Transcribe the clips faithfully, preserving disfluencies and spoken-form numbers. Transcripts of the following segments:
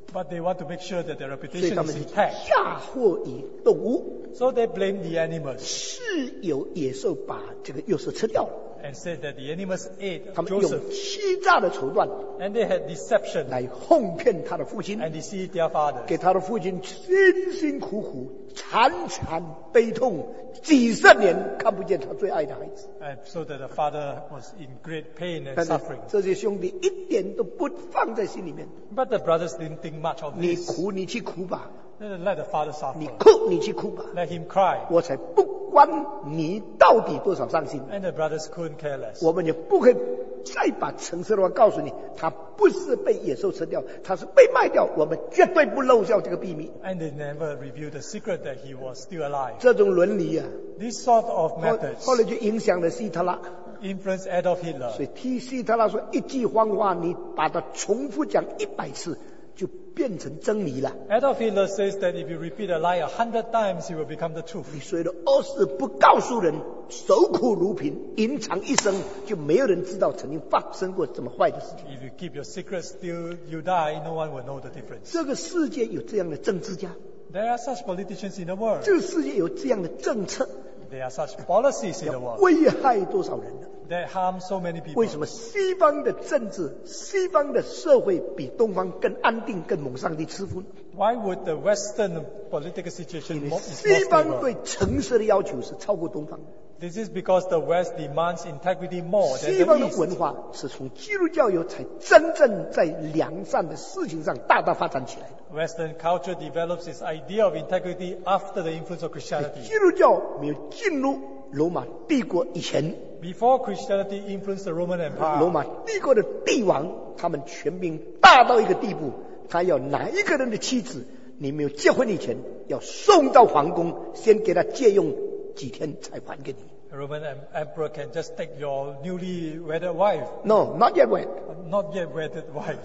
But they want to make sure that their 所以 reputation 他 is 们 intact. 嫁祸于动物， So they blame the animals 是有野兽把这个约瑟吃掉了。 and said that the animals ate 他们用 Joseph. 欺诈的手段 And they had deception 来哄骗他的父亲， and deceived their father. 给他的父亲辛辛苦苦、惨惨悲痛，几十年看不见他最爱的孩子。 And so that the father was in great pain and 但是 suffering. 这些兄弟一点都不放在心里面。 But the brothers didn't think much of 你 this. 哭你去哭吧， Let the father 你 suffer. 哭你去哭吧， Let him cry. 我才不管你到底多少伤心。 And the brothers couldn't care less. 我们也不会再把诚实的话告诉你，他不是被野兽吃掉，他是被卖掉。我们绝对不漏掉这个秘密。 And they never revealed the secret that he was still alive. 这种伦理啊， This sort of 后 methods 后来就影响了希特拉。 influenced Adolf Hitler. 所以替希特拉说，一句谎话你把它重复讲一百次，就变成真理了。 Adolf Hitler says that if you repeat a lie a hundred times, it will become the truth. 你所有的恶事不告诉人，守苦如瓶，隐藏一生，就没有人知道曾经发生过这么坏的事情。 If you keep your secrets till you die, no one will know the difference. 这个世界有这样的政治家， There are such politicians in the world. 这个世界有这样的政策， There are such policies in the world 危害多少人呢？ that harm so many people. 为什么西方的政治、西方的社会比东方更安定、更蒙上帝赐福呢？ Why would the Western political situation 因为 more, is 西 more 方 stable? 对诚实的要求是超过东方的。 This is because the West demands integrity more than 西方 the 的 East. 文化是从基督教以后才真正在良善的事情上大大发展起来的。 Western culture develops its idea of integrity after the influence of Christianity. 基督教没有进入罗马帝国以前， Before Christianity influenced the Roman 罗 Empire, 马帝国的帝王他们权柄大到一个地步，他要哪一个人的妻子，你没有结婚以前要送到皇宫，先给他借用几天才还给你。 the Roman em- emperor can just take your newly wedded wife, No, not yet wed. not yet wedded wife,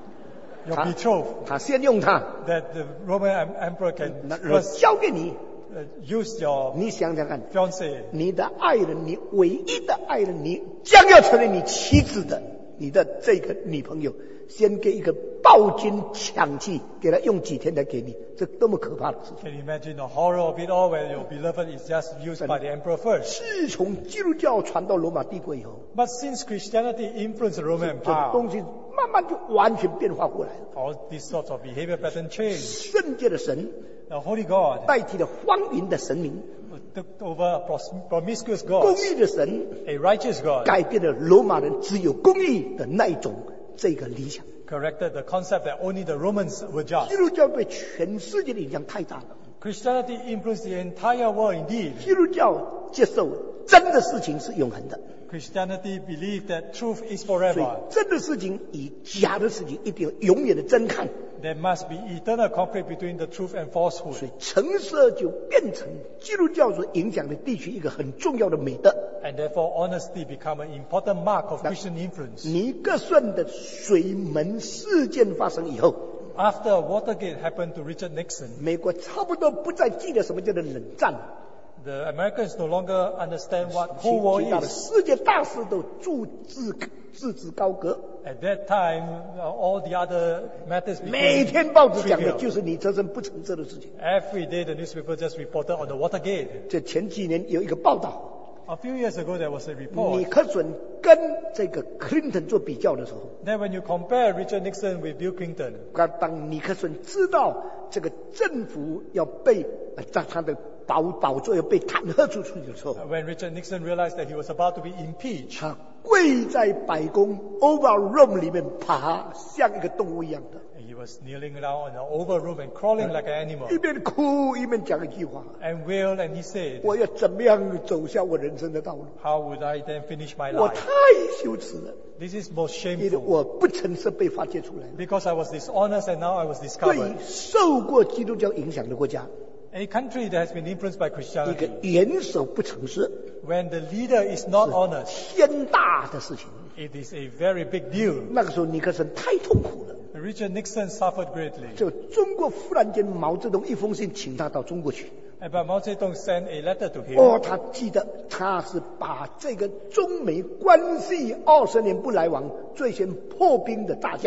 your 他 betrothed, 他先用他， that the Roman em- emperor can 那然后 first 交给你。 uh, use your 你想想看， fiancé. 你的爱人，你唯一的爱人，你将要成为你妻子的，你的这个女朋友，先给一个暴君抢去，给他用几天来给你，这多么可怕的事情！ Can you imagine the horror of it all where your beloved is just used by the emperor first? 自从基督教传到罗马帝国以后， But since Christianity influenced the Roman 这个 Empire, 东西慢慢就完全变化过来了。 all these sorts of behavior pattern changed. 圣洁的神 The Holy God 代替了荒淫的神明， took over a pros- promiscuous 公 God, 义的神 a righteous God, 改变了罗马人只有公义的那一种这个理想。 corrected the concept that only the Romans were 基 just. 督教对全世界的影响太大了。 Christianity influenced the entire world indeed. 基督教接受真的事情是永恒的， Christianity believed that truth is 所以 forever. 真的事情与假的事情一定要永远的争看， There must be eternal conflict between the truth and 所 falsehood. 以橙色就变成基督教所影响的地区一个很重要的美德。 And therefore honesty become an important mark of Christian influence. 尼克逊的水门事件发生以后， After Watergate happened to Richard Nixon, 美国差不多不再记得什么叫做冷战， the Americans no longer understand what 其 Cold War 其他的 is. 世界大事都自自自自高阁， At that time, uh, all the other matters 每 became 天报纸讲的 trivial. 就是你这人不诚实的事情。 Every day the newspaper just reported on the Watergate. 这前几年有一个报道， A few years ago there was a 尼 report 克逊跟这个 Clinton 做比较的时候， that when you compare Richard Nixon with Bill Clinton, 当尼克逊知道这个政府要被呃在他的宝宝座要被弹劾出去的时候， when Richard Nixon realized that he was about to be impeached, 他跪在白宫 Oval Room 里面爬，像一个动物一样的， he was kneeling down in the Oval Room and crawling like an animal 一边哭一边讲一句话： and wailed, and he said, 我要怎么样走向我人生的道路？ how would I then finish my 我 life? 太羞耻了， This is most 因为 shameful 我不诚实被发掘出来。 because I was dishonest and now I was 对 discovered. 受过基督教影响的国家， A country that has been influenced by 一个 Christianity, 元首不诚实， when the leader is not honest, 天大的事情。 it is a very big deal. 那个时候尼克森太痛苦了， Richard Nixon suffered greatly. 就中国忽然间毛泽东一封信请他到中国去。 But Mao Zedong sent a letter to him. 哦，他记得他是把这个中美关系二十年不来往，最先破冰的大将。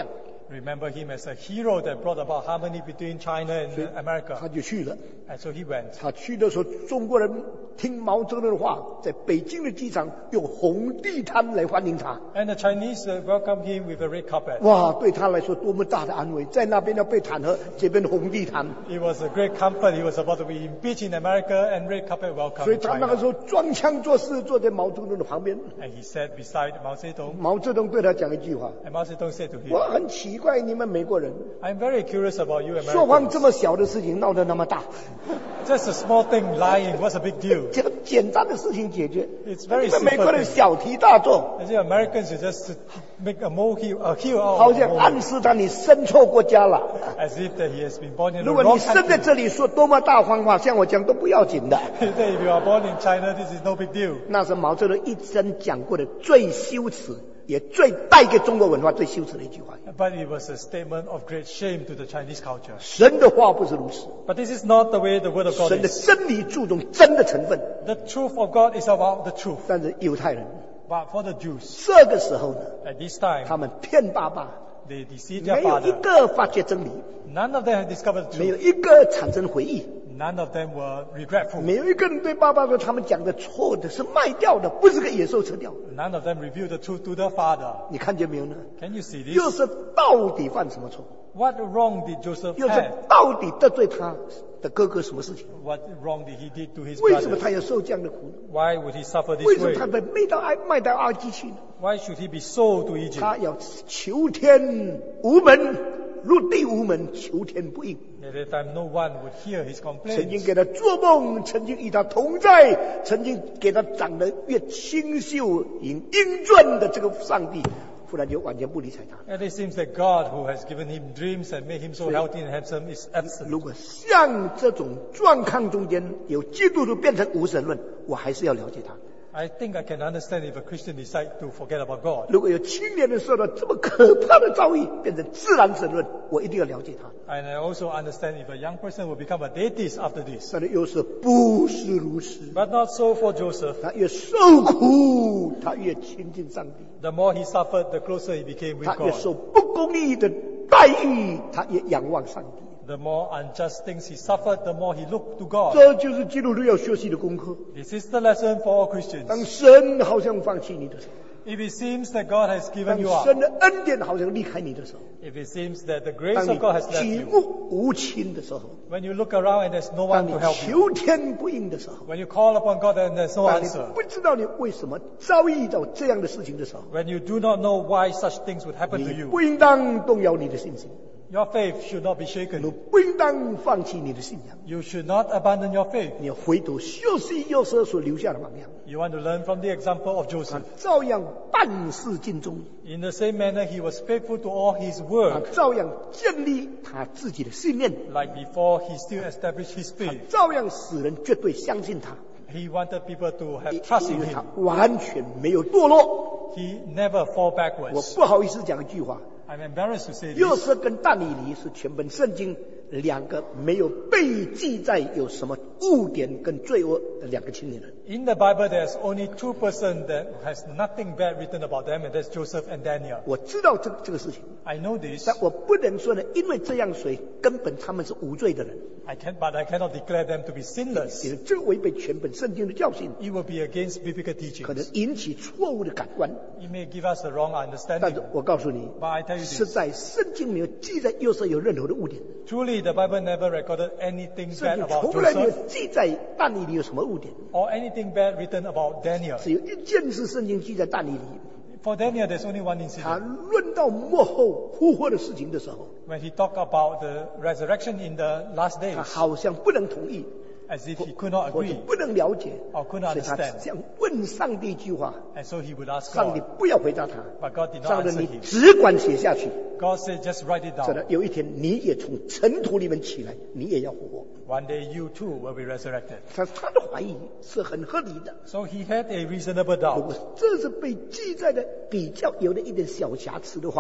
remember him as a hero that brought about harmony between China and 所以 America. 他就去了。 And so he went. 他去的时候，中国人听毛泽东的话，在北京的机场用红地毯来欢迎他。 And the Chinese uh, welcomed him with a red carpet. 哇，对他来说多么大的安慰！在那边要被弹劾，这边红地毯。 It was a great comfort. He was about to be impeached in America and red carpet 所 welcome 以 in 他那个时 China. 候装腔作势坐在毛泽东的旁边。 And he sat beside Mao Zedong. 毛泽东对他讲一句话 And Mao Zedong said to：“ 我 him, 很奇怪，你们美国人 I'm very curious about you 说谎 Americans. 这么小的事情闹得那么大， Just a small thing, lying, what's a big deal? 这个简单的事情解决。 It's very 你们美国 simple 人 thing. 小题大做， As if Americans should just make a molehill, a hill out 好 of a 像暗 molehill. 示他你生错国家了。 As if that he has been born in the 如果你 wrong 生在 country. 这里说多么大谎话，像我讲都不要紧的。” That if you are born in China, this is no big deal. 那是毛泽东一生讲过的最羞耻，也最带给中国文化最羞耻的一句话。 But it was a statement of great shame to the Chinese culture. 神的话不是如此， But this is not the way the word of God 神的 is. 真理注重真的成分， The truth of God is about the truth. 但是犹太人 But for the Jews, 这个时候呢， at this time, 他们骗爸爸， they deceived their 没有一 father. 个发觉真理， None of them had discovered the 没有 truth. 一个产生回忆， None of them were regretful. 没有一个人对爸爸说他们讲的错的，是卖掉的，不是给野兽吃掉。 None of them revealed the truth to their father. 你看见没有呢？ Can you see 又 this? 是到底犯什么错？ What wrong did Joseph 又是 have? 到底得罪他的哥哥什么事情？ What wrong did he did to his 为什么 brother? 他要受这样的苦呢？ Why would he suffer 为 this 什么 way? 他被卖到埃卖到埃及去呢？ Why should he be sold to Egypt? 他要求天无门，入地无门，求天不应。 At that time, no one would hear his 曾经 complaints. 给他做梦，曾经与他同在，曾经给他长得越清秀、英英俊的这个上帝，忽然就完全不理睬他。 And it seems that God, who has given him dreams and made him so healthy and handsome, is absent. 如果像这种状况中间有基督徒变成无神论，我还是要了解他。 I think I can understand if a Christian decide to forget about God. 如果有青年人受到这么可怕的遭遇，变成自然神论，我一定要了解他。 And I also understand if a young person will become a deist after this. 但是又是不是如此？ But not so for Joseph. 他越受苦，他越亲近上帝； The more he suffered, the closer he became with 他越 God. 受不公义的待遇，他越仰望上帝。 The more unjust things he suffered, the more he looked to God. 这就是基督徒要学习的功课。 This is the lesson for all Christians. 当神好像放弃你的时候， If it seems that God has 当 given you up, 神的恩典好像离开你的时候， if it seems that the grace 当 of God has 你 left 举 you, 目无亲的时候， when you look around and there's no 当 one 你 to help you, 求天不应的时候， when you call upon God and there's no 当你 answer, 不知道你为什么遭遇到这样的事情的时候， when you do not know why such things would happen to 你 you, 不应当动摇你的信心， your faith should not be 你 shaken. 不应当放弃你的信仰。 You should not abandon your faith. 你要回头学习约瑟所留下的榜样， You want to learn from the example of 他 Joseph. 照样办事尽忠， In the same manner, he was faithful to all his 他 work. 照样建立他自己的信念， Like before, he still established his 他 faith. 照样使人绝对相信他， He wanted people to have 因 trust 因 in 为他 him. 完全没有堕落。 He never fall 我 backwards. 不好意思讲一句话， I'm embarrassed to say 约 this. 瑟跟但以理是全本圣经两个没有被记载有什么污点跟罪恶的两个青年人。 In the Bible, there's only two persons that has nothing bad written about them, and that's Joseph and Daniel. 我知道这这个事情， I know this. 但我不能说呢，因为这样所以根本他们是无罪的人， I can, but I cannot declare them to be 因 sinless. 为这违背全本圣经的教训， It will be against biblical 可能 teachings. 引起错误的感官。 It may give us a wrong 但 understanding. 是我告诉你， But I tell you 实 this. 在圣经没有记载约瑟有任何的污点， Truly, the Bible never recorded anything 圣 bad 经 about 从来没有 Joseph 记载但以理有什么污点， or anything bad written about Daniel. 只有一件事圣经记载但以理， For Daniel, there's only one 他 incident. 论到幕后复活的事情的时候， When he talked about the resurrection in the last 他 days, 好像不能同意， as if he could not 或者 agree 不能了解， or could 所 not 以他 understand. 想问上帝一句话， And so he would ask 上帝 God. 不要回答他， But God did not 上帝 answer 你 him. 只管写下去， God said, just write it 这 down. 有一天你也从尘土里面起来，你也要复活。 One day you too will be resurrected. 他他的怀疑是很合理的。 So he had a reasonable 如果 doubt. 这是被记载的比较有的一点小瑕疵的话，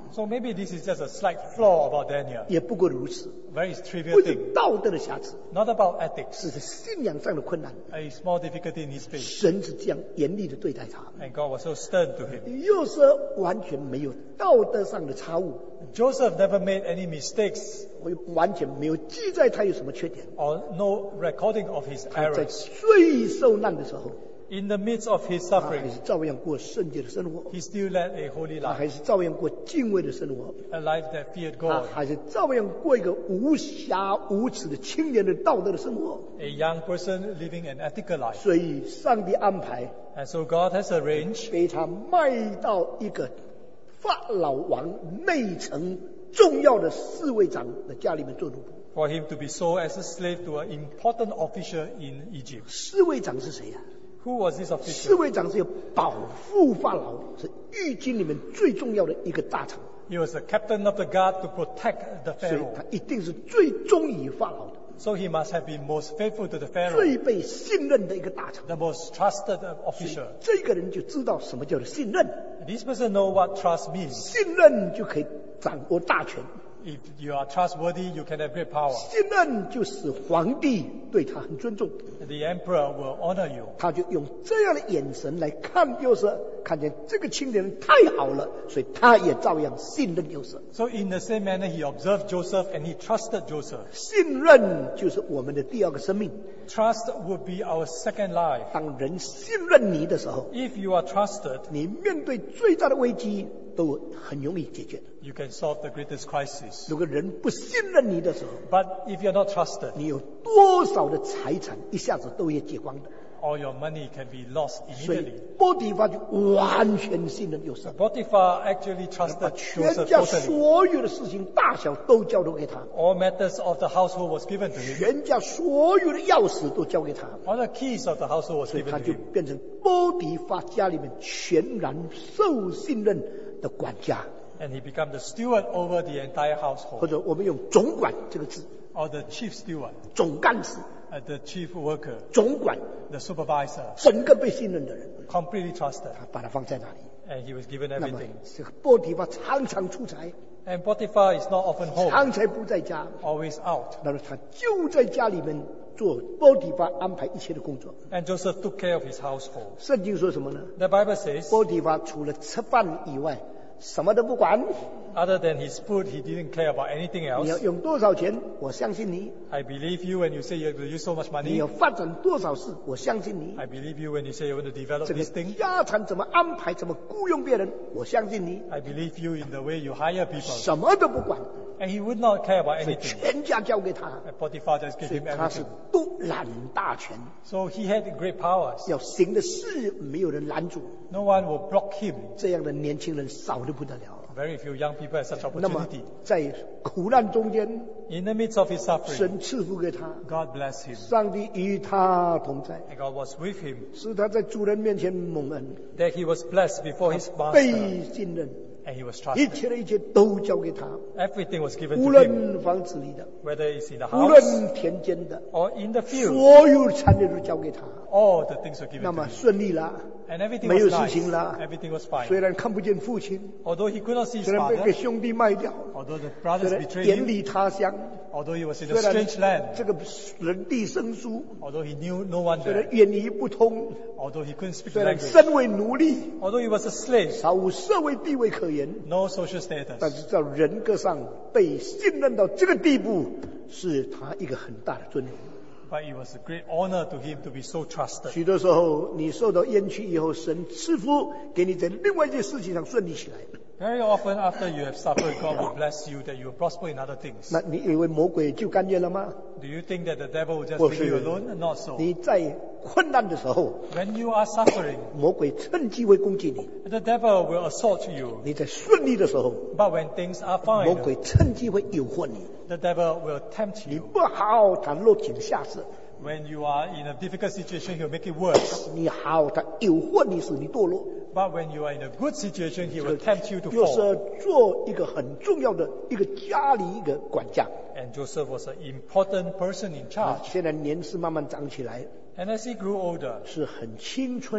So maybe this is just a slight flaw about Daniel, 也不过如此， very 不 trivial 是 thing, 道德的瑕疵， not about ethics, 只是信仰上的困难。 a small difficulty in his faith. 神是这样严厉的对待他。 And God was so stern to him. 约瑟完全没有道德上的差误， Joseph never made any mistakes 完全没有记载他有什么缺点。 or no recording of his 他在 errors. 最受难的时候， In the midst of his 他还 suffering, 是照样过圣洁的生活， he still led a holy 他 life, 还是照样过敬畏的生活， a life that feared 他 God, 还是照样过一个无瑕无耻的青年的道德的生活。 a young person living an ethical life. 所以，上帝安排 And so God has arranged 被他卖到一个法老王内城重要的侍卫长的家里面做奴仆。 for him to be sold as a slave to an important official in Egypt. 侍卫长是谁呀、 Who was this 侍 official? 卫长是有保护法老，是狱军里面最重要的一个大臣， He was the captain of the guard to protect the 所以 Pharaoh. 他一定是最忠于法老的， So he must have been most faithful to the Pharaoh, 最被信任的一个大臣。 the most trusted official. 这个人就知道什么叫做信任， This person know what trust means. 信任就可以掌握大权， If you are trustworthy, you can have great power. 信任就使皇帝对他很尊重。 The emperor will honor you. 他就用这样的眼神来看约瑟，看见这个青年人太好了，所以他也照样信任约瑟。 So in the same manner, he observed Joseph and he trusted Joseph. 信任就是我们的第二个生命。 Trust would be our second life. 当人信任你的时候， If you are trusted, 你面对最大的危机都很容易解决。 you can solve the greatest crisis. 如果人不信任你的时候， But if you're not trusted, 你有多少的财产一下子都会借光的。 all your money can be lost 所以 immediately. 波提法就完全信任约瑟， Potiphar actually 把 trusted 全 Joseph 家 totally. 所有的事情大小都交托给他， All matters of the household was given to him. 全家所有的钥匙都交给他， All the keys of the household was 所以 given 他 to 就 him. 变成波提法家里面全然受信任的管家， And he became the steward over the entire 或 household, 者我们用总管这个字， or the chief steward, 总干事、 uh, the chief worker, 总管， the supervisor, 整个被信任的人， completely trusted. 他把他放在那里。 And he was given 那么 everything. 这个波提法常常出差， And Potiphar is not often home, 常常不在家， always out. 那么他就在家里面做波提法安排一切的工作。 And Joseph took care of his household. 圣经说什么呢？ The Bible says, 波提法除了吃饭以外，什么都不管。 other than his food, he didn't care about anything 你要 else. 用多少钱，我相信你； I believe you when you say you have to use so much 你 money. 要发展多少事，我相信你。 I believe you when you say you want to develop 这个 this thing. 家产怎么安排，怎么雇佣别人，我相信你。 I believe you in the way you hire people. 什么都不管， And he would not care about 所以 anything. 全家交给他， And Potiphar just gave 所以 him 他是 everything. 独揽大权， So he had great powers. 要行的事没有人拦阻。 No one will block him. 这样的年轻人少得不得了。 Very few young people have such 那么 opportunity. 在苦难中间， In the midst of his suffering, 神赐福给他， God blessed him. 上帝与他同在， And God was with him. 使他在主人面前蒙恩， That he was blessed before his master. 被信任， And he was 一 trusted. 切的一切都交给他， Everything was given 无 to him. 论房子里的， Whether it's in the 无 house 论田间的， or in the field. 所有产业都交给他。 All the things were given 那 to 么 him. 顺利了， And everything 没有 was 事情 nice. 了。 Everything was 虽 fine. 然看不见父亲， Although he could not see his 虽然被 father, 给兄弟卖掉， although the 虽 brothers 然 betrayed 远 him, 离他乡， although he was in a 虽然 strange land, 这个人地生疏， although he knew no one 虽然 there, 言语不通， although he couldn't speak 虽 the 然 language, 身为奴隶， although he was a slave, 毫无社会地位可言， no social 但 status, 是在人格上被信任到这个地步，是他一个很大的尊荣。 but it was a great honor to him to be so trusted. 许多时候，你受到冤屈以后，神赐福给你在另外一件事情上顺利起来。 Very often after you have suffered, God will bless you that you will prosper in other things. 那你以为魔鬼就甘愿了吗？ Do you think that the devil will just 不 leave 是 you alone? Not so. 你在困难的时候， When you are suffering, 魔鬼趁机会攻击你； the devil will assault you. 你在顺利的时候， But when things are 魔 fine, 鬼趁机会诱惑你。 the devil will tempt 你 you. 不好，他落井下石； When you are in a difficult situation, he'll make it worse. 你好，他诱惑你，使你堕落。 But when you are in a good situation, he will tempt you to 约 fall. 瑟做一个很重要的一个家里一个管家， And Joseph was an important person in charge. 现在年事慢慢长起来， And as he grew older, 是很青春，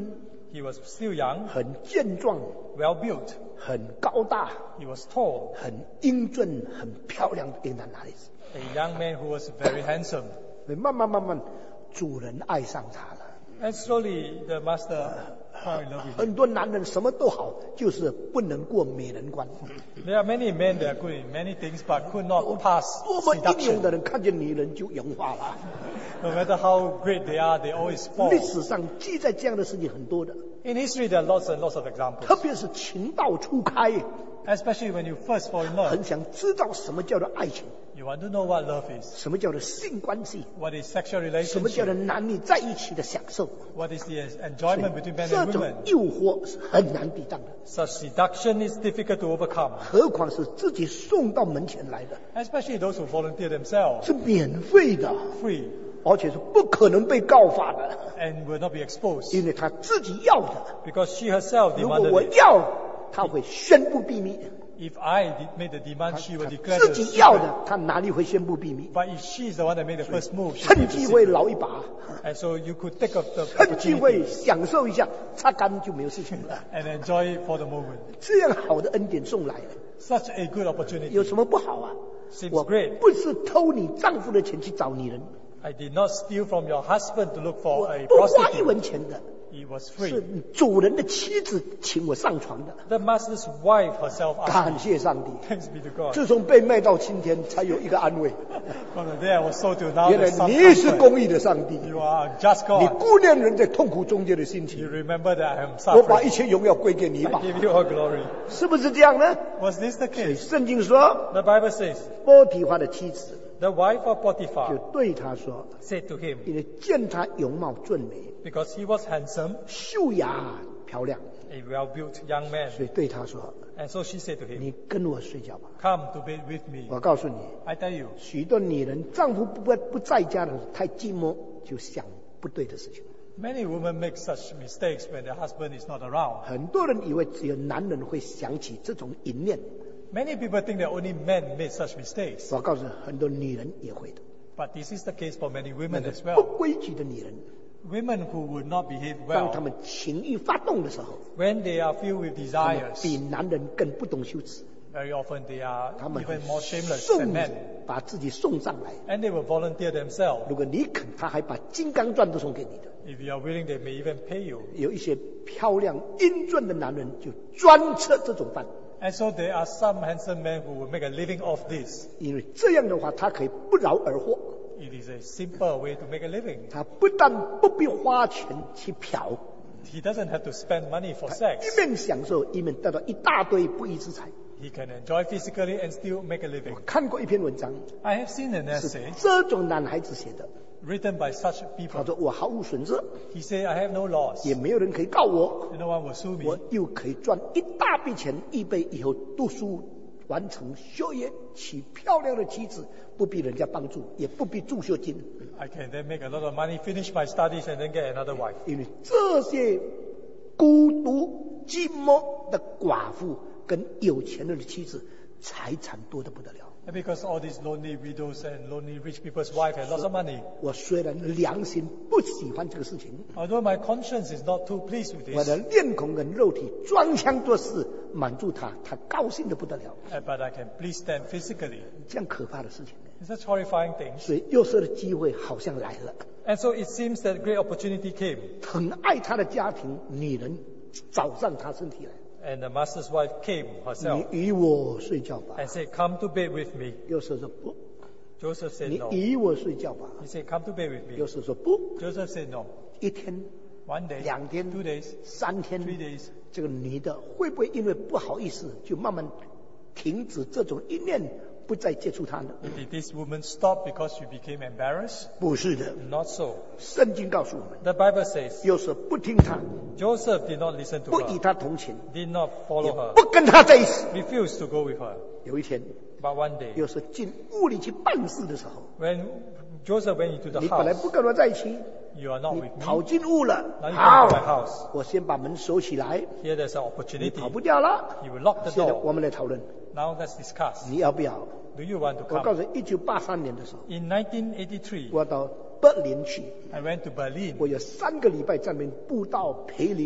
He was still young, 很健壮， well built. 很高大， He was tall, 很英俊，很漂亮的一个男孩子。 a young man who was very handsome. 慢慢慢慢，主人爱上他了。 And slowly the master fell in love with him. 很多男人什么都好，就是不能过美人关。 There are many men that are good in many things but could not pass 多么英勇 seduction. 的人，看见女人就融化了。 No matter how great they are, they always 历 fall. 史上记载这样的事情很多的， In history, there are lots and lots of 特 examples. 别是情窦初开， Especially when you first fall in love. 很想知道什么叫做爱情， You want to know what love is. 什么叫做性关系， What is sexual 什么叫做 relationship? 男女在一起的享受。 What is the enjoyment between men 这 and 种 women? 诱惑是很难抵挡的， Such seduction is difficult to overcome. 何况是自己送到门前来的， Especially those who volunteer themselves 是免费的， free 而且是不可能被告发的， and will not be exposed. 因为他自己要的。 Because she herself 如果 demanded 我 it. 要，他会宣布秘密； If I did made the demand, she will 他 declare 自 the 己要 secret. 的，他哪里会宣布秘密？ But if she is the one that made the first move, she 趁 will 机 the 会 secret. 捞一把， And so you could take up the 趁机 opportunity 会享受一下，擦干就没有事情了。 and enjoy it for the moment. 这样好的恩典送来， Such a good 有 opportunity 什么不好啊？ seems 我 great. 不是偷你丈夫的钱去找女人， I did not steal from your husband to look 我 for a 不花一 prostitute. 文钱的， He was 是 free. 主人的妻子请我上床的。 The master's wife herself asked 感 me. 谢上帝， Thanks be to God. 自从被卖到今天，才有一个安慰。 From the day I was sold till now, 原来 there's some 你是 comfort. 公义的上帝， You are a just 你 God. 顾念人在痛苦中间的心 You 情。 remember that I am 我把 suffering. 一切荣耀归给你 I 吧， give you all glory. 是不是这样呢？ Was this the case? 圣经说， The Bible says, 波提华的妻子 the wife of 就 Potiphar 对他说 said to him,：“ 因为见他容貌俊美， because he was handsome, 秀雅漂亮， a well-built young man. 所以对他说 And so she said to：‘ him, 你跟我睡觉吧。 come to bed with me. 我告诉你， I tell you, 许多女人丈夫不不在家的时候太寂寞，就想不对的事情。 many women make such mistakes when their husband is not around. 很多人以为只有男人会想起这种淫念， Many people think that only men make such mistakes. 我告诉你，很多女人也会的。 But this is the case for many 那 women 个 as 不 well. 规矩的女人， Women who would not behave 当她 well 们情欲发动的时候， when they are filled with 她们 desires. 比男人更不懂羞耻， Very often they are 他们 even more shameless 送 than men. 把自己送上来。 And they will volunteer themselves. 如果你肯，他还把金刚钻都送给你的。 If you are willing, they may even pay you. 有一些漂亮英俊的男人就专吃这种饭， And so there are some handsome men who will make a living off this. 因为这样的话，他可以不劳而获。 It is a simple way to make a living. 他不但不必花钱去嫖， He doesn't have to spend money for 他 sex. 一面享受，一面得到一大堆不义之财。 He can enjoy physically and still make a living. 看过一篇文章， I have seen an 是 essay 这种男孩子写的。 written by such 他 people. 说：“我毫无损失， He said, I have no loss. 也没有人可以告我， No one will sue 我 me. 又可以赚一大笔钱，预备以后读书，完成学业，娶漂亮的妻子，不必人家帮助，也不必助学金， I can then make a lot of money, finish my studies, and then get another wife. 因为这些孤独寂寞的寡妇跟有钱人的妻子，财产多得不得了。” And because all these lonely widows and lonely rich people's wives have lots of money. 我虽然良心不喜欢这个事情， Although my conscience is not too pleased with 我 this, 的面孔跟肉体装腔作势满足他，他高兴得不得了。 uh, but I can please them physically. 这样可怕的事情， It's such horrifying things. 所以幼瑟的机会好像来了。 And so it seems that great opportunity came. 很爱他的家庭女人找上他身体来， And the master's wife came 你 herself 与我睡觉吧。 and said, come to bed with me. 幼瑟说不， Joseph said 你 no. 与我睡觉吧。 He said, come to bed with 幼 me. 瑟说不， Joseph said no. 一天、 One day, 两天、 two days, 三天 three days. 这个女的会不会因为不好意思，就慢慢停止这种一念，不再接触他呢？ Did this woman stop because she became embarrassed? 不是的， Not so. 圣经告诉我们， The Bible says 幼瑟不听他， Joseph did not listen to 不与 her, 他同情， did not follow her, 不跟他在一起。 refused to go with her. 有一天， But one day, 幼瑟进屋里去办事的时候， when Joseph went into the 你本来 house, 不跟我在一起， you are not 你 with 跑 me. 进屋了， Now you 好 come to my house. 我先把门锁起来， Here there's an 你 opportunity. 跑不掉了。 You will lock the 现在 door. 我们来讨论， Now let's discuss. 你要不要？ Do you want to 我告 come? 诉你，一九八三年的时候， In nineteen eighty-three, 我到柏林去， I went to Berlin. 我有三个礼拜在那边布道、培灵、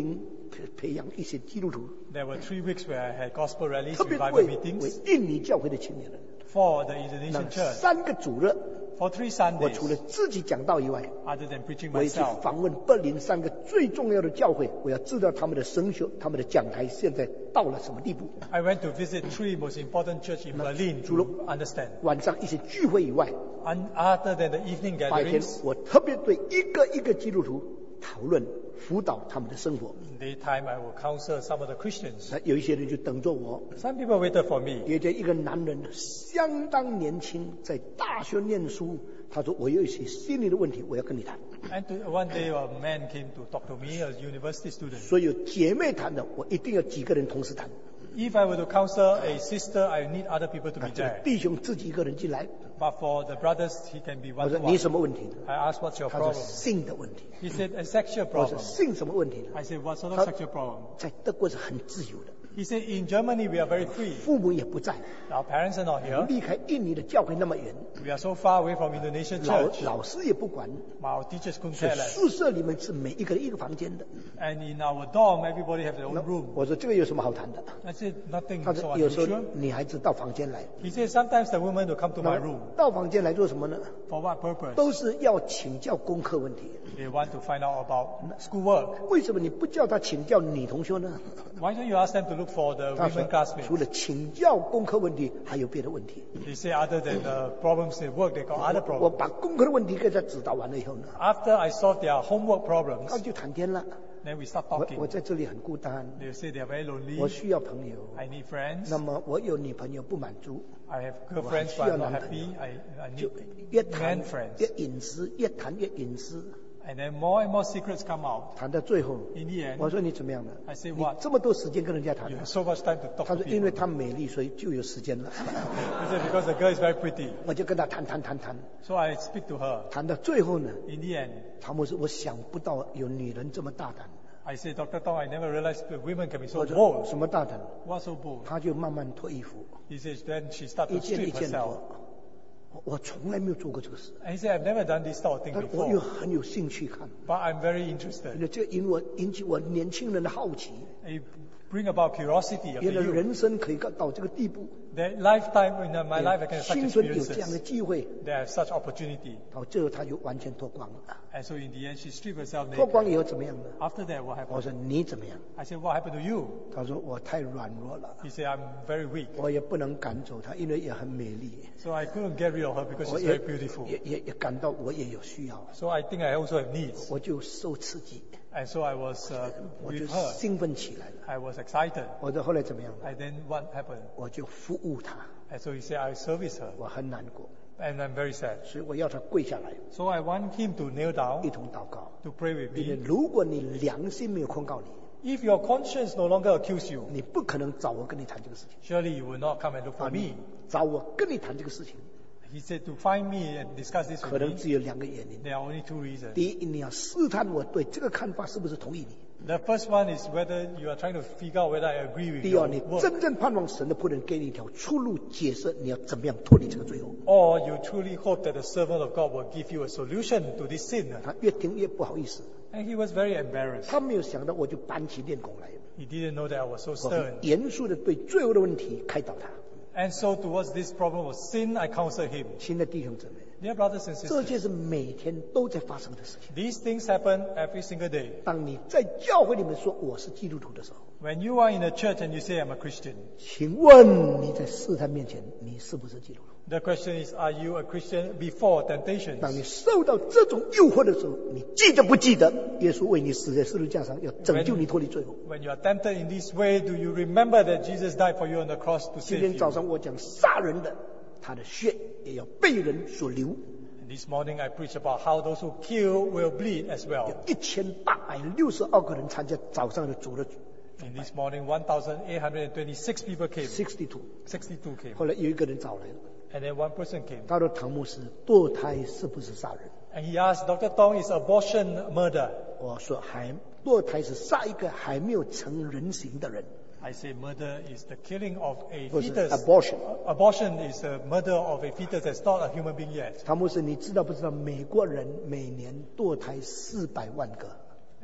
培培养一些基督徒， There were three weeks where I had gospel rallies, 特别 revival 为为 meetings 印尼教会的青年人。 for the 那 Indonesian church. 三个主日， For three 我除了 Sundays, 自己讲道以外， other than preaching 我也去 myself, 访问柏林三个最重要的教会，我要知道他们的神学、他们的讲台现在到了什么地步。 I went to visit three most important churches in Berlin to understand. 晚上一些聚会以外， And other than the evening 白天 gatherings, 我特别对一个一个基督徒讨论、辅导他们的生活。 daytime I will counsel some of the Christians. 那有一些人就等着我。 Some people waited for me. 有一个男人相当年轻，在大学念书，他说我有一些心理的问题，我要跟你谈。 And to, one day a man came to talk to me, a university student. 所有姐妹谈的，我一定要几个人同时谈。 If I were to counsel a sister, I need other people to 那 be 这个 there. 弟兄自己一个人进来， But for the brothers, he can be 我 one 说 to 你 one. 什么问题呢？ I asked, what's your 他说 problem? 性的问题。 He said, a sexual 我说 problem. 性什么问题呢？ I said, what sort of 他 sexual problem? 在德国是很自由的， He said, in Germany we are very free. 父母也不在， Our parents are not here. 离开印尼的教会那么远， We are so far away from Indonesian 老 church. 老师也不管， Our teachers couldn't 所以 care less. 宿舍里面是每一个人一个房间的。 And in our dorm, everybody have their 那 own room. 我说这个有什么好谈的？ I said, nothing 他 so 说有时候 unusual. 女孩子到房间来， He said, sometimes the women will come to my 那 room. 到房间来做什么呢？ For what purpose? 都是要请教功课问题。 They want to find out about schoolwork. 为什么你不叫他请教女同学呢？ Why don't you ask them to look for the 他说 women classmates? 除了请教功课问题，还有别的问题。 They say other than the problems they work, they got other 我 problems. 把功课的问题给他指导完了以后呢， After I solved their homework 他 problems, 就谈天了。 then we start 我 talking. 我在这里很孤单， They say they are very 我 lonely. 需要朋友。 I need friends. 那么我有女朋友不满足， I have girlfriends, but I'm not happy. I, I 就 need 越谈 man friends. 越隐私，越谈越隐私， And then more and more secrets come out. 谈到最后， In the end, 我说你怎么样了？ I say 你 what? 这么多时间跟人家谈 You，have so much time to talk 他 to 说因为 people. 她美丽，所以就有时间了。 He said because the girl is very pretty. 我就跟他谈谈谈谈， So I speak to her. 谈到最后呢， In the end, 他们说我想不到有女人这么大胆。 I said, Doctor Tong, I never realized that women can be so 我说 bold. 什么大胆？ What so bold? 他就慢慢脱衣服， He says, then she started 一 to 件一 strip 件 herself. 脱。我我从来没有做过这个事， And he said, I've never done this sort of thing 但是我又 before, 很有兴趣看， but I'm very interested. 因为这引我引起我年轻人的好奇。 It bring about curiosity of 原来 you. 人生可以到这个地步， That lifetime in my life I can have such 青春有这样的 experiences. 机会， They have such opportunity. 到最后他就完全脱光了。 And so in the end, she stripped herself 脱光 naked. 以后怎么样呢？ After that, what 我 happened? 说你怎么样？ I said, what happened to you? 他说我太软弱了， He said, I'm very weak. 我也不能赶走她，因为也很美丽， So I couldn't get rid of her because 我 she's 也 very beautiful. 也也也感到我也有需要， So I think I also have needs. 我就受刺激， And so I was uh, 我就 with her. 兴奋起来了。 I was excited. 我说后来怎么样呢？ And then what happened? 我就服务她， And so he said, I service her. 我很难过， And I'm very sad. 所以我要她跪下来 So I want him to kneel 一 down 同祷告。 to pray with 因为 me. 如果你良心没有控告你， If your conscience no longer accuse you, 你不可能找我跟你谈这个事情。 surely you will not come and look for 啊，你 me. 找我跟你谈这个事情， He said to find me and discuss this 可 with 能 me. 只有两个原因： There are only two reasons. 第一，你要试探我对这个看法是不是同意你； The first one is whether you are trying to figure out whether I agree with 第 your 二，你 work. 真正盼望神的仆人给你一条出路，解释你要怎么样脱离这个罪恶。 Or you truly hope that the servant of God will give you a solution to this sin. 他越听越不好意思， And he was very embarrassed. 他没有想到我就搬起练功来， He didn't know that I was so 我 stern. 很严肃的对罪恶的问题开导他。 And so towards this problem of sin, I counseled him. 亲爱的弟兄姊妹， Dear brothers and 这 sisters, 些是每天都在发生的事情。 these things happen every single day. 当你在教会里面说我是基督徒的时候， When you are in a church and you say, I'm a Christian, 请问你在试探面前，你是不是基督徒？ the question is, are you a Christian before temptations? 当你受到这种诱惑的时候，你记得不记得耶稣为你死在十字架上，要拯救你脱离罪恶？ When you are tempted in this way, do you remember that Jesus died for you on the cross to 今 save 天早 you? 上我讲杀人的，他的血也要被人所流。 And this morning I preach about how those who kill will bleed as well. 一千八百六十二个人参加早上的主的 In this morning, one thousand eight hundred twenty-six people came. sixty two， sixty-two came. 后来有一个人找来了， And then one person came. 他说唐牧师，堕胎是不是杀人？ And he asked, Doctor Tong, is abortion murder? 我说还堕胎是杀一个还没有成人形的人， I say murder is the killing of a 不是 fetus. abortion。 Abortion is the murder of a fetus that's not a human being yet. 唐牧师，你知道不知道美国人每年堕胎四百万个？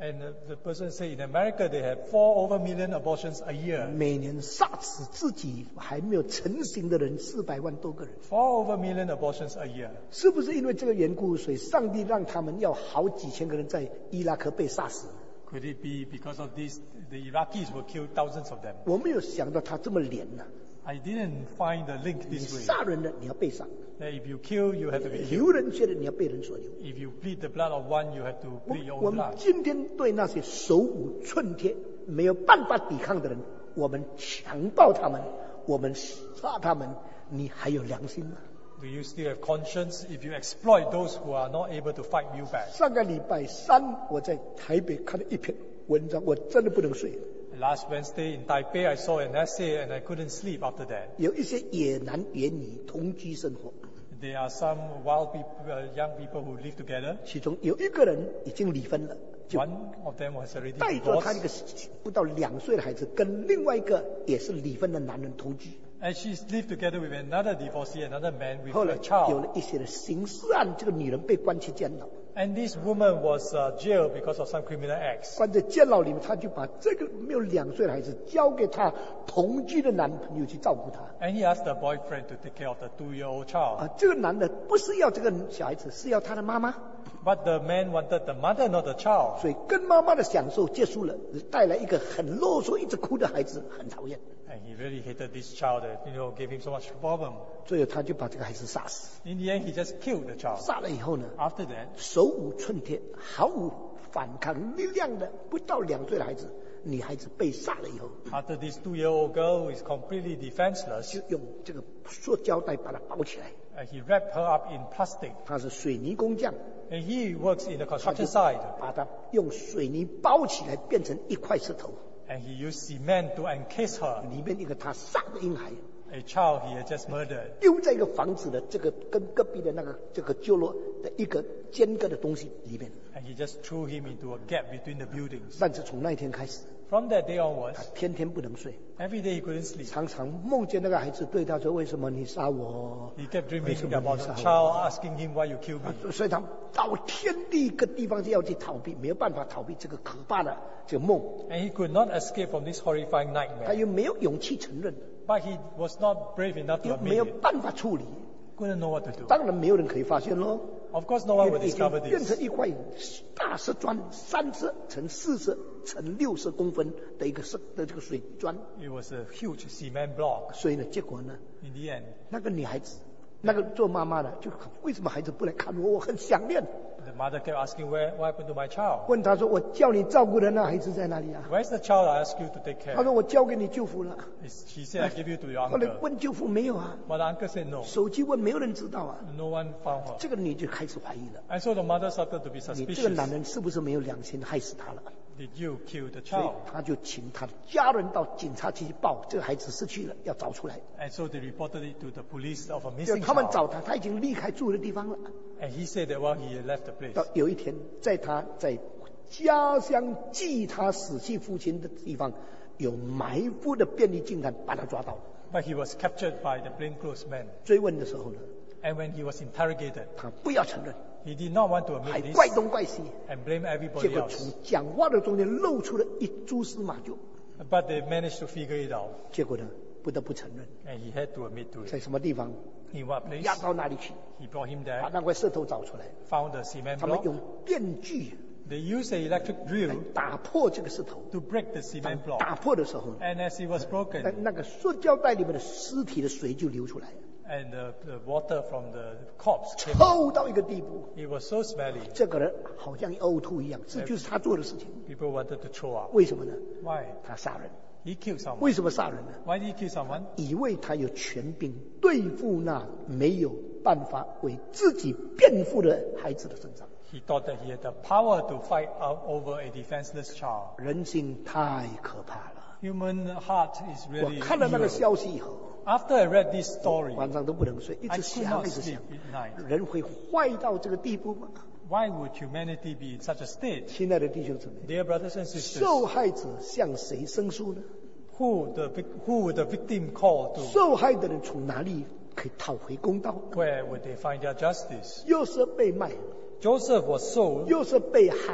And uh, the person said in America they have four over million abortions a year. 每年杀死自己还没有成型的人四百万多个人。 Four over million abortions a year. 是不是因为这个缘故，所以上帝让他们要好几千个人在伊拉克被杀死？ Could it be because of this, the Iraqis will kill thousands of them? 我没有想到他这么连呢、啊。 I didn't find the link 你 this way. 杀人了，你要被杀； That if you kill, you have to be 流 killed. 人血的，你要被人所流。 If you bleed the blood of one, you have to 我 bleed your 我 own 们 blood. 今天对那些手无寸铁、没有办法抵抗的人，我们强暴他们，我们杀他们，你还有良心吗？ Do you still have conscience if you exploit those who are not able to fight you back? 上个礼拜三，我在台北看了一篇文章，我真的不能睡。 Last Wednesday in Taipei, I saw an essay and I couldn't sleep after that. 有一些野男野女同居生活， There are some wild people, uh, young people who live together. 其中有一个人已经离婚了，就 One of them was already 带着他一 divorced. 个不到两岁的孩子，跟另外一个也是离婚的男人同居。 And she lived together with another divorcee, another man with 后来 a 有 child. 了一些的刑事案，这个女人被关去监牢。 And this woman was uh, jailed because of some criminal acts. 关在监牢里面，他就把这个没有两岁的孩子交给他同居的男朋友去照顾他。 And he asked the boyfriend to take care of the two-year-old child. 啊，这个男的不是要这个小孩子，是要他的妈妈， But the man wanted the mother, not the child. 所以跟妈妈的享受结束了，带来一个很啰嗦、一直哭的孩子，很讨厌。 And he really hated this child that, you know, gave him so much problem. 最后他就把这个孩子杀死。 In the end, he just killed the child. 杀了以后呢， After that, 手无寸铁、毫无反抗力量的不到两岁的孩子，女孩子被杀了以后， after this two-year-old girl who is completely defenseless, 就用这个塑胶袋把她包起来。 uh, he wrapped her up in plastic. 他是水泥工匠， And he works in the 他 construction 就 side. 把它用水泥包起来，变成一块石头， And he used cement to encase her. 里面一个他杀的婴孩， A child he had just murdered. 丢在一个房子的这个跟隔壁的那个这个角落的一个间隔的东西里面。 And he just threw him into a gap between the buildings. 但是从那一天开始， From that day onwards, 他天天不能睡， every day he couldn't sleep. 常常梦见那个孩子对他说：“为什么你杀我？” He kept 为 dreaming 什么 about 你 the 杀 child 我？ asking him why you killed me. 所以他到天地一个地方就要去逃避，没有办法逃避这个可怕的这个梦， And he could not escape from this horrifying 他 nightmare. 又没有勇气承认， But he was not brave enough to 又没 admit 有 it. 办法处理。 Couldn't know what to do. 当然没有人可以发现喽。 Of course, no one would 已经 discover 变 this. 成一块大石砖，三十乘四十乘六十公分的一个石的这个水砖。 It was a huge cement block. 所以呢，结果呢， In the end, 那个女孩子，那个做妈妈的，就为什么孩子不来看我？我很想念。 the mother kept asking, Where, what happened to my child? 问他说：“我叫你照顾的那孩子在哪里啊 Where's the child I asked you to take？” 他 care? 说：“我交给你舅父了。 It's- She said, I give you to your ” 后来 uncle. 问舅父没有啊， But the uncle said no. 手机问没有人知道啊。 No one found her. 这个女就开始怀疑了， And so the mother started to be 你这个男 suspicious. 人是不是没有良心，害死他了？ Did you kill the 所以 child? 他就请他的家人到警察局去报，这个孩子失去了，要找出来。 And so they reported it to the police of a 就 missing 他们 child. 找他，他已经离开住的地方了。 And he said that while he left the place, 到有一天，在他在家乡祭他死去父亲的地方，有埋伏的便衣警探把他抓到了。 but he was captured by the plainclothes men. 追问的时候呢， And when he was interrogated, 他不要承认， he did not want to 还 admit 怪 this 东怪西， and blame 结 everybody 果从 else. 讲话的中间露出了一蛛丝马迹。 But they managed to figure it out. 结果呢，不得不承认， And he had to admit to 在 it. 什么地方 In what place? 压到哪里去， He brought him 把 there, 那块石头找出来。 found the cement 他们 block. 用电锯 They used an electric 来 drill 打破这个石头。 to break the cement block. 打破的时候呢， And as it was 那 broken, 那个塑胶袋里面的尸体的水就流出来， and the, the water from the corpse came out. 臭到一个地步， It was so smelly, 这个人好像呕吐一样，这就是他做的事情。 people wanted to throw up. 为什么呢？ Why? 他杀人。 He killed someone. 为什么杀人呢？ Why did he kill someone? 以为他有权柄对付那没有办法为自己辩护的孩子的身上。 He thought that he had the power to fight out over a defenseless child. 人性太可怕了。 Human heart is 我 really 看了那个 evil. 消息以后， After I read this story, 晚上都不能睡，一 I 直 could 想， not 一直 sleep 想， at night. 人会坏到这个地步吗？ Why would humanity be in such a state? 亲爱的弟兄姊妹， Dear brothers and sisters, 受害者向谁申诉呢？ who the vic- who would the victim call to? 受害的人从哪里可以讨回公道？ Where would they find their justice? 又是被卖， Joseph was sold. 又是被害，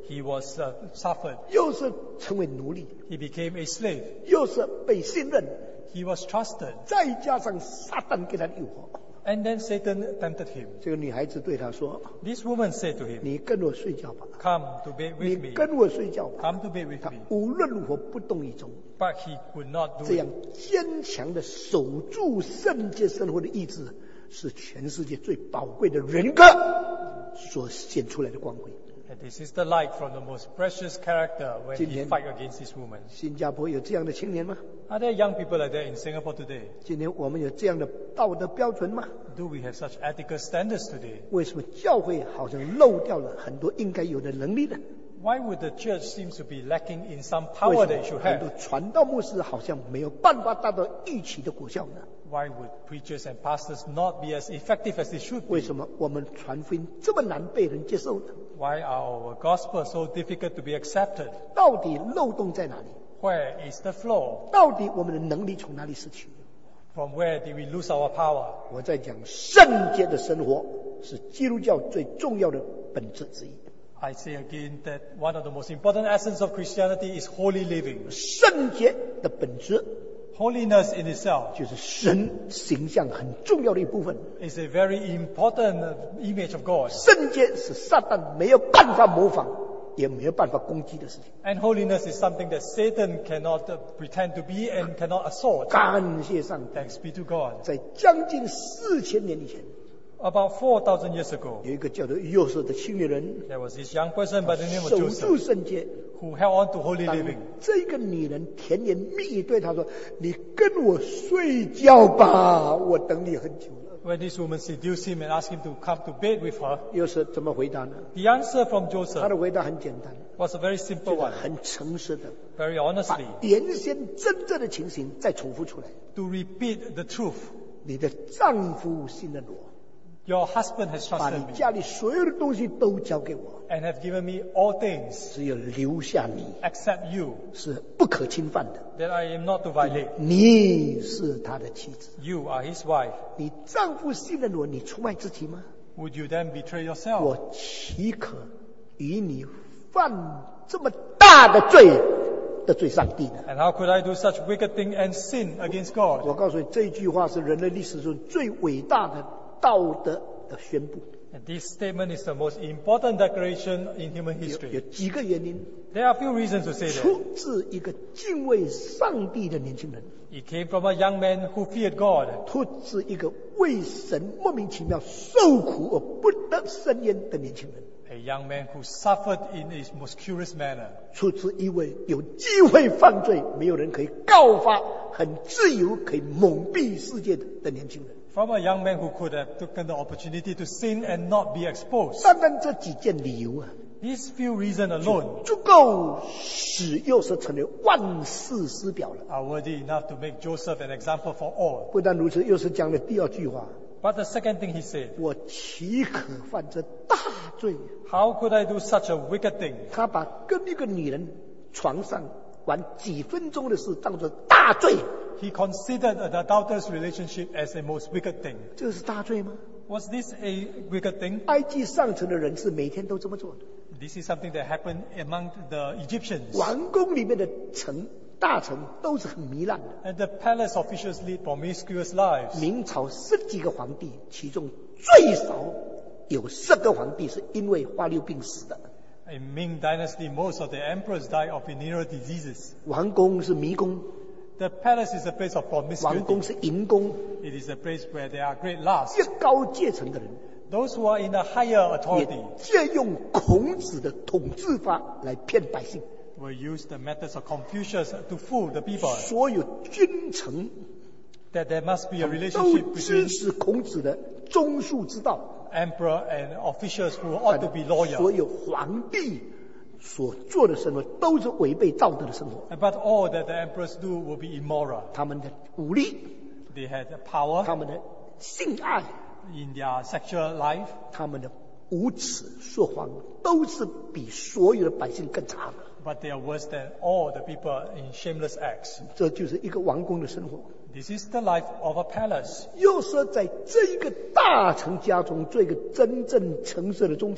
He was uh, suffered. 又是成为奴隶， He became a slave. 又是被信任， He was trusted. 再加上撒旦给他的诱惑。 And then Satan tempted him. 这个女孩子对他说 This woman said to：“ him, 你跟我睡觉吧， Come to bed 你 with me. 跟我睡觉吧。 Come to bed ” with 他 me. 无论如何不动于衷， But he could not do 这样 it. 坚强的守住圣洁生活的意志，是全世界最宝贵的人格所显出来的光辉。 And this is the light from the most precious character when 今 he 天 fight against this woman. 新加坡有这样的青年吗？ Are there young people like that in Singapore today? 今天我们有这样的道德标准吗？ Do we have such ethical standards today? 为什么教会好像漏掉了很多应该有的能力呢？ Why would the church seem to be lacking in some 为 power 什 that 么 it should 很多 have? 传道牧师好像没有办法达到预期的果效呢？ Why would preachers and pastors not be as effective as they should 为 be? 什么我们传福音这么难被人接受呢？ Why are our gospel so difficult to be accepted? 到底漏洞在哪里？ Where is the flaw? 到底我们的能力从哪里失去？ From where did we lose our power? 我在讲圣洁的生活是基督教最重要的本质之一。 I say again that one of the most important essence of Christianity is holy living. 圣洁的本质 Holiness in itself 就是神形象很重要的一部分。 is a very important uh, image of God. 圣洁是撒旦没有办法模仿，也没有办法攻击的事情。 And holiness is something that Satan cannot uh, pretend to be and cannot assault. 感谢上帝， Thanks be to God. 在将近四千年以前， About four thousand years ago, 有一个叫做约瑟的青年人， there was this young person by the name of 守住 Joseph 圣洁。 who held on to holy 当 living. 这个女人甜言蜜语对他说：“你跟我睡觉吧，我等你很久了。 When this woman seduced him and asked him to come to bed with her, ” 约瑟怎么回答呢？ the answer from 他 Joseph 的回答很简单， was a very simple one, 很诚实的， very 把 honestly, 原先真正的情形再重复出来。 to repeat the truth. 你的丈夫信任我， Your husband has 把 trusted 你 me 家里所有的东西都交给我， and have given me all things 只有留下你 except you, 是不可侵犯的。 that I am not to violate. 你是他的妻子， You are his wife. 你丈夫信任我，你出卖自己吗？ Would you then betray yourself? 我岂可与你犯这么大的罪得罪上帝呢？ And how could I do such wicked thing and sin against God? 我告诉你，这句话是人类历史中最伟大的道德的宣布。 And this statement is the most important declaration in human 有有 history. 几个原因， There are a few reasons to say that. 出自一个敬畏上帝的年轻人， It came from a young man who feared God. 出自一个为神莫名其妙受苦而不得伸冤的年轻人， A young man who suffered in his most curious manner. 出自一位有机会犯罪，没有人可以告发，很自由可以蒙蔽世界的年轻人。 From a young man who could have taken the opportunity to sin and not be exposed. 单单这几件理由啊， These few reasons alone 足够使约瑟成为万世师表了。 are worthy enough to make Joseph an example for all. 不但如此，又是讲了第二句话： But the second thing he said, 我岂可犯这大罪？ how could I do such a wicked thing? 他把跟一个女人床上玩几分钟的事当作大罪， He considered an adulterous relationship as a most wicked thing. 这是大罪吗？ Was this a wicked thing? 埃及上层的人是每天都这么做的， This is something that happened among the Egyptians. 王宫里面的臣大臣都是很糜烂的。 And the palace officials lead promiscuous lives. 明朝十几个皇帝，其中最少有十个皇帝是因为花溜病死的。 In Ming Dynasty, most of the emperors died of venereal diseases. 王宫是迷宫， The palace is a place of 王 promiscuity. 宫是淫宫， It is a place where there are great lusts. 越高阶层的人 Those who are in a higher 也 authority 借用孔子的统治法来骗百姓。 will use the methods of Confucius to fool the people. 所有君臣 That there must be a 都 relationship 支 between 持孔子的忠恕之道， emperor and officials who ought to be loyal. 所有皇帝所做的生活都是违背道德的生活。 But all that the emperors do will be immoral. 他们的武力， They had power 他们的性爱， in their sexual life. 他们的无耻说谎，都是比所有的百姓更差的。 But they are worse than all the people in shameless acts. 这就是一个王宫的生活。 This is the life of a palace. 又说，在这一个大臣家中做一个真正诚实的忠臣，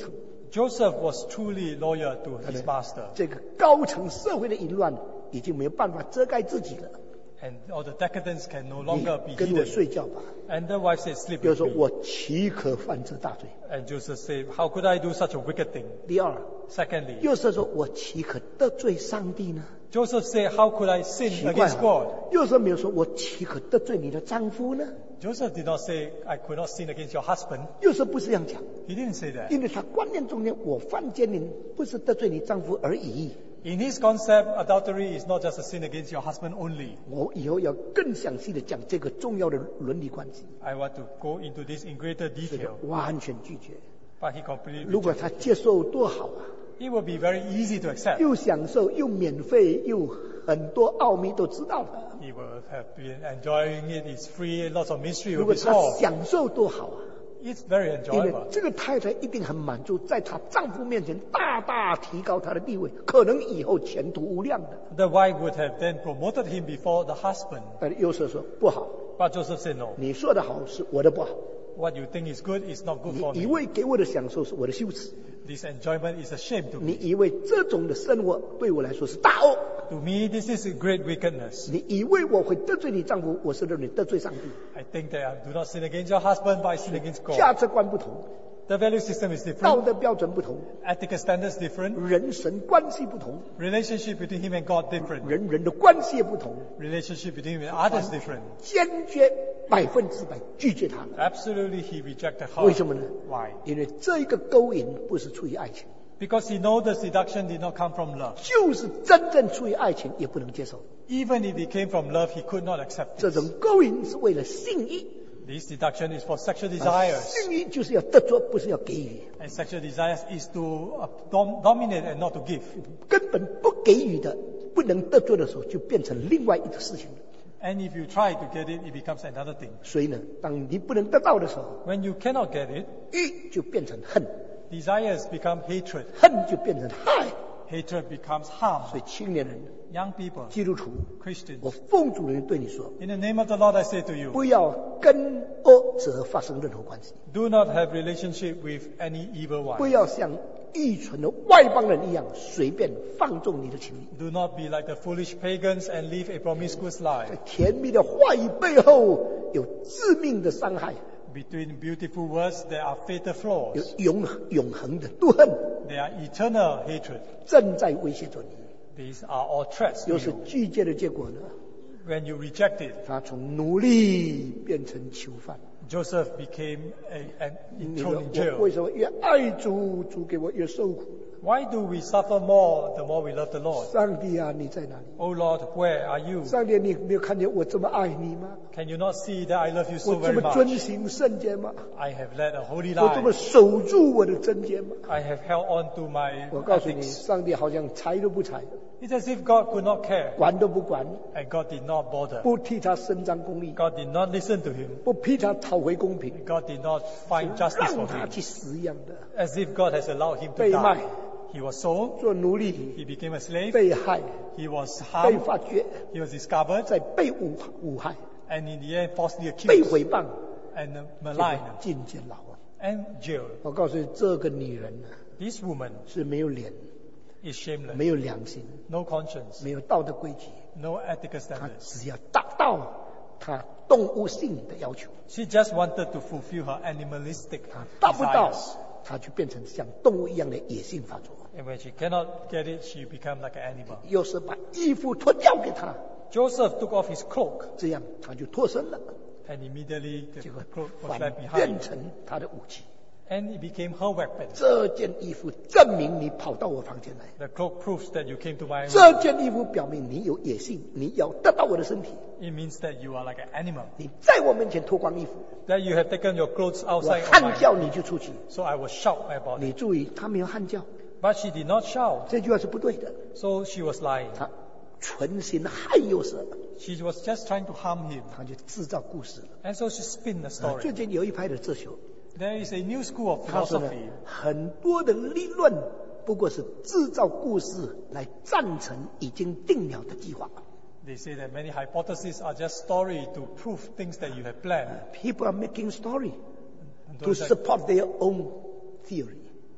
Joseph was truly loyal to his master. 这个高层社会的淫乱已经没有办法遮盖自己了。 And all the decadence can no longer be 你跟我 hidden. 睡觉吧。 And the wife said, sleep 比如 with 说， me. 我岂可犯这大罪？ And Joseph said, how could I do such a wicked thing? 第二， Secondly, 约瑟说：“我岂可得罪上帝呢 Joseph said, how could I？” sin 奇怪 against 啊 God?！ 约瑟没有说：“我岂可得罪你的丈夫呢 Joseph did not say, I could not sin against your husband.？” 约瑟不是这样讲， He didn't say that. 因为他观念中间，我犯奸淫不是得罪你丈夫而已。 In his concept, adultery is not just a sin against your husband only. 我以后要更详细的讲这个重要的伦理关系， I want to go into this in greater 这个 detail. 完全拒绝。 But he completely 如果 rejected. 他接受多好啊！ It would be very easy to accept. 又享受，又免费，又很多奥秘都知道了。 He would have been enjoying it. It's free. Lots of mystery 如 will 果 be 他 solved. 享受多好啊！ It's very 因为 enjoyable. 这个太太一定很满足，在她丈夫面前大大提高她的地位，可能以后前途无量的。 The wife would have then promoted him before the husband. 但是约瑟说不好， But Joseph said no. 你说的好是我的不好， What you think is good is not good for 你以 me. 为给我的享受是我的羞耻， This enjoyment is a shame to 你 me. 以为这种的生活对我来说是大恶， To me, this is a great wickedness. 你以为我会得罪你丈夫，我是让你得罪上帝。 I think that I do not sin against your husband, but I sin against 价 God. 值观不同， The value system is 道 different. 德标准不同， Ethical standards different. 人神关系不同， Relationship between him and God different. 人人的关系也不同， Relationship between him and others different. 坚决百分之百拒绝他了。 Absolutely, he rejected her. 为什么呢？ Why? 因为这个勾引不是出于爱情， Because he knows the seduction did not come from love. 就是真正出于爱情也不能接受。 Even if it came from love, he could not accept 这 it. 种勾引是为了性欲， This seduction is for sexual 啊 desires. 性欲就是要得着，不是要给予。 And sexual desires is to uh, dom- dominate and not to give. 根本不给予的，不能得着的时候，就变成另外一个事情了。 And if you try to get it, it becomes another thing. 所以呢，当你不能得到的时候， When you cannot get it, 欲就变成恨， desires become hatred. 恨就变成害。 Hatred becomes harm. 所以青年人、 Young people, 基督徒， Christians, 我奉主人对你说， in the name of the Lord I say to you, 不要跟恶者发生任何关系， do not have relationship with any evil 不 one. 要像愚蠢的外邦人一样随便放纵你的情欲。 Do not be like the foolish pagans and live a promiscuous 在 life. 甜蜜的话语背后有致命的伤害， Between beautiful words, there are fatal 有 flaws. 永永恒的妒恨， There are eternal hatred. 正在威胁着你。 These are all threats 又 to 是 you. 拒绝的结果呢？ When you reject it, 他从奴隶变成囚犯。 Joseph became a, an 你说 thrown in 我 jail. 为什么越爱主，主给我越受苦？ Why do we suffer more the more we love the Lord? 上帝啊，你在哪里？ Oh Lord, where are you? 上帝，你没有看见我这么爱你吗？ Can you not see that I love you so 我这 very 么遵 much? 行圣洁吗？ I have led a holy 我这么 life. 守住我的贞洁吗？ I have held on to my 我告诉你， ethics. 上帝好像睬都不睬， It's as if God could not care, 管都不管， and God did not bother. 不替他伸张公义， God did not listen to him. 不替他讨回公平， God did not find justice 让 for 他 him. 去死一样的， As if God has allowed him to 被卖 die. He was sold. 做奴隶， He became a slave. 被害， He was 被 harmed. 发觉， He was discovered. 再被诬诬害， And in the end, falsely 被 accused 诽谤， and 结果 maligned 进监牢啊！ and jailed. 我告诉你，这个女人呢 This woman 是没有脸， is shameless. 没有良心， No conscience. 没有道德规矩， No ethical 她 standards. 只要达到她动物性的要求， She just wanted to fulfill her animalistic 她达不到 desires. 她就变成像动物一样的野性发作。 And when she cannot get it, she become like an animal. 又是把衣服脱掉给她， Joseph took off his cloak, 这样她就脱身了， and immediately the 结果 cloak was 反 left 变 behind. 成她的武器。 And it became her weapon. 这件衣服证明你跑到我房间来， The cloak proves that you came to my 这 room. 件衣服表明你有野性，你要得到我的身体。 It means that you are like an animal. 你在我面前脱光衣服， That you have taken your clothes 我 outside of 喊 my 叫你就出去。 So I will shout about it. 你注意，他没有喊叫， But she did not shout. 这句话是不对的。 So she was lying. 他存心害约瑟， She was just trying to harm him. 他就制造故事了。 And so she spin the 啊最 story. 近有一派的哲学， There is a new school of 他说呢 philosophy.， 很多的理论不过是制造故事来赞成已经定了的计划。 They say that many hypotheses are just story to prove things that you have planned. People are making story 很 to 多人在 support their own theory。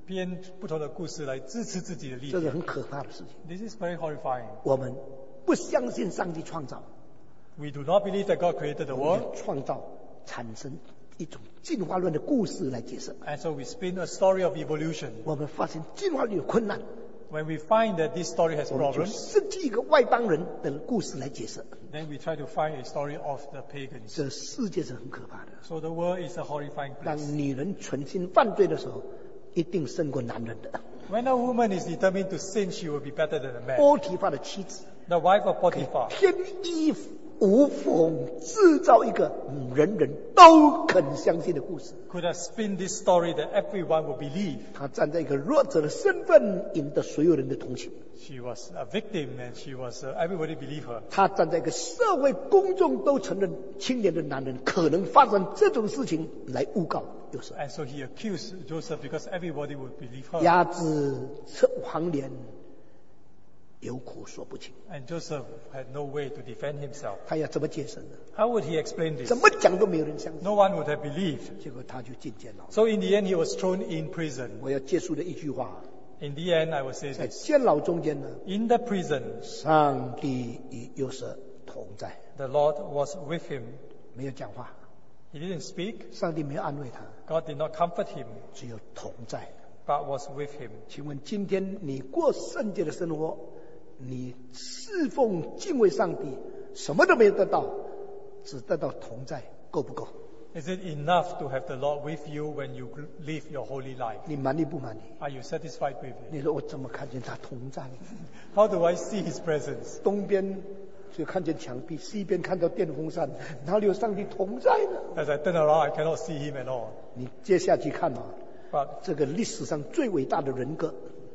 编不同的故事来支持自己的立场。 这是很可怕的事情。 This is very horrifying. 我们不相信上帝创造， We do not believe that God created the 我们 world, 创造产生一种进化论的故事来解释。 and so we spin a story of evolution. 我们发现进化论有困难， When we find that this story has 我们就 problems, 设计一个外邦人的故事来解释。 then we try to find a story of the pagans. 这世界是很可怕的。 So the world is a horrifying 当 place. 女人存心犯罪的时候，一定胜过男人的。 When a woman is determined to sin, she will be better than a man. 波提法的妻子 The wife of Potiphar 天衣无缝制造一个嗯人人都肯相信的故事。 could have spin this story that everyone will believe. 他站在一个弱者的身份，赢得所有人的同情。 She was a victim and she was, uh, everybody believed her. 他站在一个社会公众都承认青年的男人可能发生这种事情来诬告约瑟。 And so he accused Joseph because everybody would believe her. 鸭子吃黄连，有苦说不清。 And Joseph had no way to defend himself. 他要怎么解释呢？ How would he explain this? 怎么讲都没有人相信。 No one would have believed. 结果他就进监牢。 So in the end, he was thrown in prison. 我要结束的一句话， In the end, I will say 在 this. 监牢中间呢， In the prison, 上帝与约瑟同在， the Lord was with him. 没有讲话， He didn't speak. 上帝没有安慰他， God did not comfort him, 只有同在。 but was with him. 请问今天你过圣洁的生活，你侍奉敬畏上帝，什么都没有得到，只得到同在，够不够？ Is it enough to have the Lord with you when you live your holy life? 你满意不满意？ Are you satisfied with it? 你说我怎么看见他同在？ How do I see His presence? 东边就看见墙壁，西边看到电风扇，哪里有上帝同在呢？ As I turn around, I cannot see Him at all. 你接下去看嘛， But 这个历史上最伟大的人格，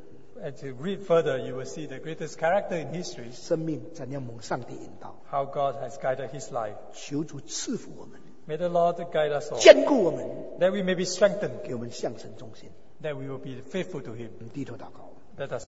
as you read further, you will see the greatest character in history, 生命怎样蒙上帝引导， how God has guided His life. 求主赐福我们， May the Lord guide us all, 坚固我们， that we may be strengthened, 给我们向神忠心。 that we will be faithful to Him. 我们低头祷告。 Let us